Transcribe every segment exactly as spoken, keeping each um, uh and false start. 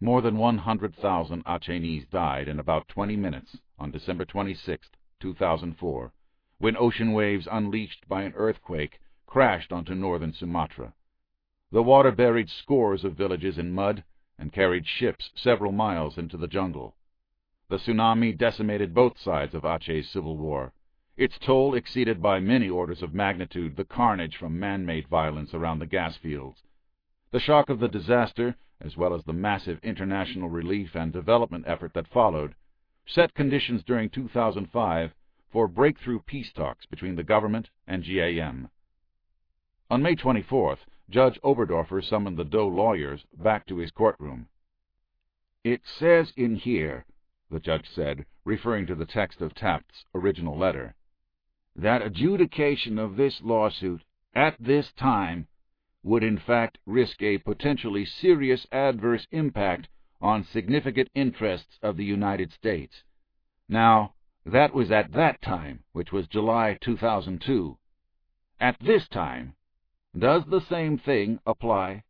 More than one hundred thousand Acehnese died in about twenty minutes on December twenty-sixth, two thousand four, when ocean waves unleashed by an earthquake crashed onto northern Sumatra. The water buried scores of villages in mud and carried ships several miles into the jungle. The tsunami decimated both sides of Aceh's civil war, its toll exceeded by many orders of magnitude the carnage from man-made violence around the gas fields. The shock of the disaster, as well as the massive international relief and development effort that followed, set conditions during two thousand five for breakthrough peace talks between the government and G A M. On May twenty-fourth, Judge Oberdorfer summoned the Doe lawyers back to his courtroom. "It says in here," the judge said, referring to the text of Taft's original letter, "that adjudication of this lawsuit at this time would in fact risk a potentially serious adverse impact on significant interests of the United States. Now, that was at that time, which was July two thousand two. At this time, does the same thing apply?"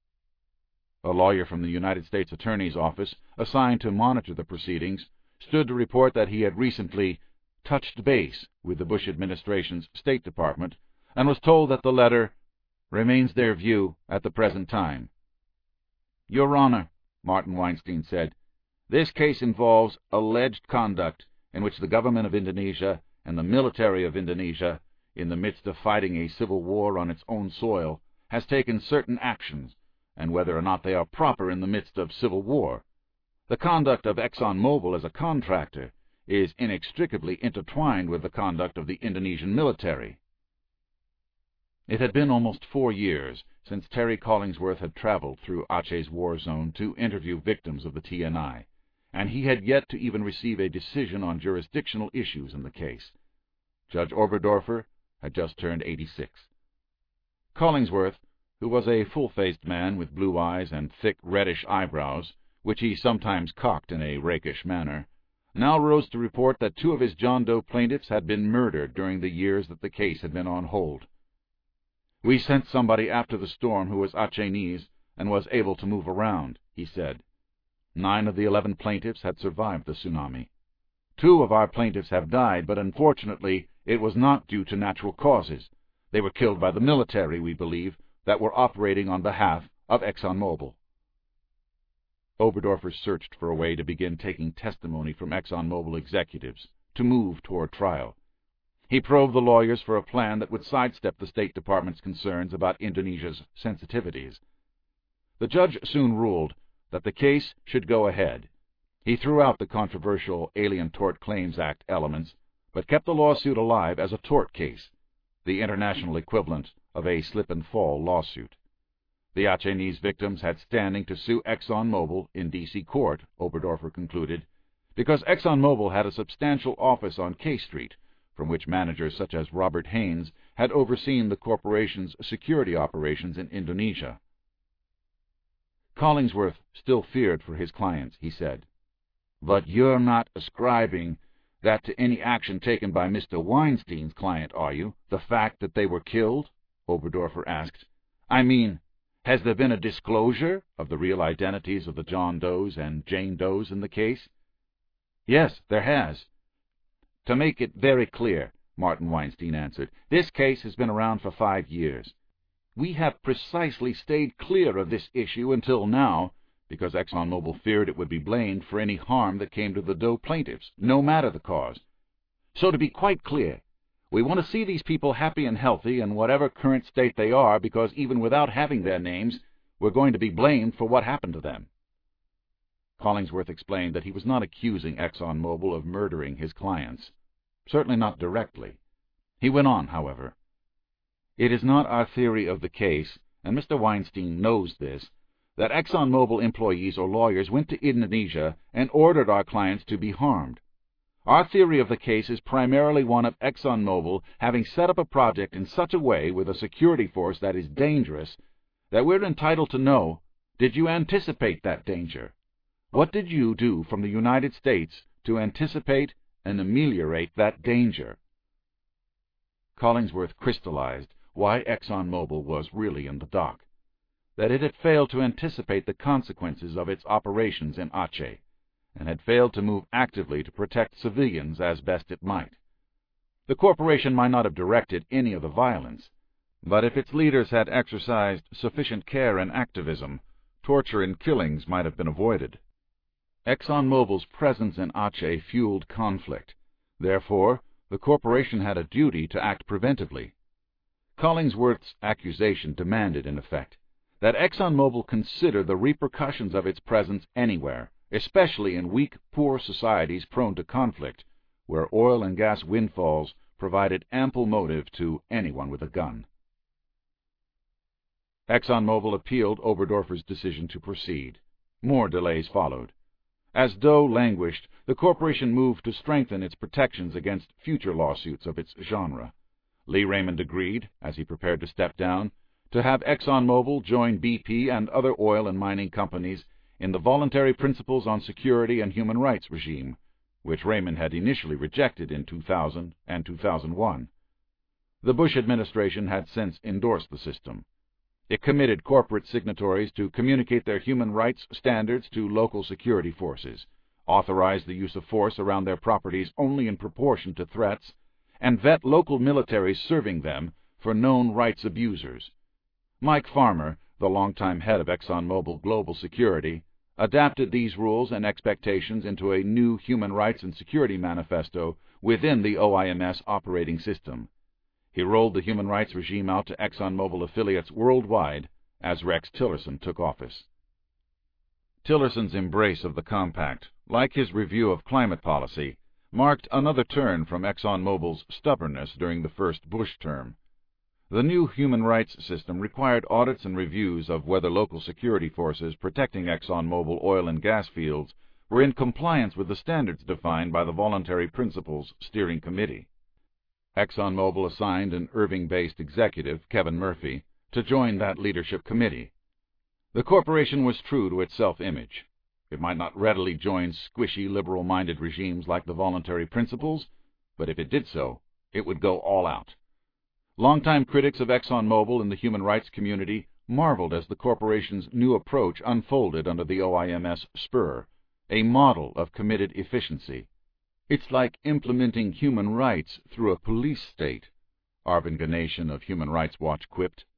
A lawyer from the United States Attorney's Office, assigned to monitor the proceedings, stood to report that he had recently touched base with the Bush administration's State Department and was told that the letter remains their view at the present time. "Your Honor," Martin Weinstein said, "this case involves alleged conduct in which the government of Indonesia and the military of Indonesia, in the midst of fighting a civil war on its own soil, has taken certain actions, and whether or not they are proper in the midst of civil war. The conduct of ExxonMobil as a contractor is inextricably intertwined with the conduct of the Indonesian military." It had been almost four years since Terry Collingsworth had traveled through Aceh's war zone to interview victims of the T N I, and he had yet to even receive a decision on jurisdictional issues in the case. Judge Oberdorfer had just turned eighty-six. Collingsworth, who was a full-faced man with blue eyes and thick reddish eyebrows, which he sometimes cocked in a rakish manner, now rose to report that two of his John Doe plaintiffs had been murdered during the years that the case had been on hold. "We sent somebody after the storm who was Acehnese and was able to move around," he said. Nine of the eleven plaintiffs had survived the tsunami. Two of our plaintiffs have died, but unfortunately it was not due to natural causes. They were killed by the military, we believe, that were operating on behalf of ExxonMobil. Oberdorfer searched for a way to begin taking testimony from ExxonMobil executives, to move toward trial. He probed the lawyers for a plan that would sidestep the State Department's concerns about Indonesia's sensitivities. The judge soon ruled that the case should go ahead. He threw out the controversial Alien Tort Claims Act elements, but kept the lawsuit alive as a tort case, the international equivalent of a slip-and-fall lawsuit. The Acehnese victims had standing to sue ExxonMobil in D C court, Oberdorfer concluded, because ExxonMobil had a substantial office on K Street, from which managers such as Robert Haynes had overseen the corporation's security operations in Indonesia. Collingsworth still feared for his clients, he said. "But you're not ascribing that to any action taken by Mister Weinstein's client, are you? The fact that they were killed?" Oberdorfer asked. "I mean, has there been a disclosure of the real identities of the John Does and Jane Does in the case?" "Yes, there has." "To make it very clear," Martin Weinstein answered, "this case has been around for five years. We have precisely stayed clear of this issue until now, because ExxonMobil feared it would be blamed for any harm that came to the Doe plaintiffs, no matter the cause. So to be quite clear, we want to see these people happy and healthy in whatever current state they are, because even without having their names, we're going to be blamed for what happened to them." Collingsworth explained that he was not accusing ExxonMobil of murdering his clients. Certainly not directly. He went on, however. "It is not our theory of the case, and Mister Weinstein knows this, that ExxonMobil employees or lawyers went to Indonesia and ordered our clients to be harmed. Our theory of the case is primarily one of ExxonMobil having set up a project in such a way with a security force that is dangerous that we're entitled to know, did you anticipate that danger? What did you do from the United States to anticipate and ameliorate that danger?" Collingsworth crystallized why ExxonMobil was really in the dock. that it had failed to anticipate the consequences of its operations in Aceh, and had failed to move actively to protect civilians as best it might. The corporation might not have directed any of the violence, but if its leaders had exercised sufficient care and activism, torture and killings might have been avoided. ExxonMobil's presence in Aceh fueled conflict. Therefore, the corporation had a duty to act preventively. Collingsworth's accusation demanded, in effect, that ExxonMobil consider the repercussions of its presence anywhere, especially in weak, poor societies prone to conflict, where oil and gas windfalls provided ample motive to anyone with a gun. ExxonMobil appealed Oberdorfer's decision to proceed. More delays followed. As Doe languished, the corporation moved to strengthen its protections against future lawsuits of its genre. Lee Raymond agreed, as he prepared to step down, to have ExxonMobil join B P and other oil and mining companies in the Voluntary Principles on Security and Human Rights regime, which Raymond had initially rejected in two thousand and two thousand one. The Bush administration had since endorsed the system. It committed corporate signatories to communicate their human rights standards to local security forces, authorized the use of force around their properties only in proportion to threats, and vet local militaries serving them for known rights abusers. Mike Farmer, the longtime head of ExxonMobil Global Security, adapted these rules and expectations into a new Human Rights and Security Manifesto within the O I M S operating system. He rolled the human rights regime out to ExxonMobil affiliates worldwide as Rex Tillerson took office. Tillerson's embrace of the compact, like his review of climate policy, marked another turn from ExxonMobil's stubbornness during the first Bush term. The new human rights system required audits and reviews of whether local security forces protecting ExxonMobil oil and gas fields were in compliance with the standards defined by the Voluntary Principles Steering Committee. ExxonMobil assigned an Irving-based executive, Kevin Murphy, to join that leadership committee. The corporation was true to its self-image. It might not readily join squishy, liberal-minded regimes like the Voluntary Principles, but if it did so, it would go all out. Longtime critics of ExxonMobil in the human rights community marveled as the corporation's new approach unfolded under the O I M S spur, a model of committed efficiency. "It's like implementing human rights through a police state," Arvind Ganeshan of Human Rights Watch quipped.